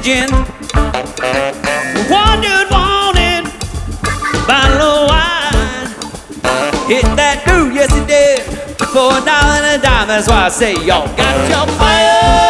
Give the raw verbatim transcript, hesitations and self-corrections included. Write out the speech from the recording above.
gin. One dude wanted bottle of wine. Hit that dude, yes he did, for a dollar and a dime. That's why I say y'all got your fire.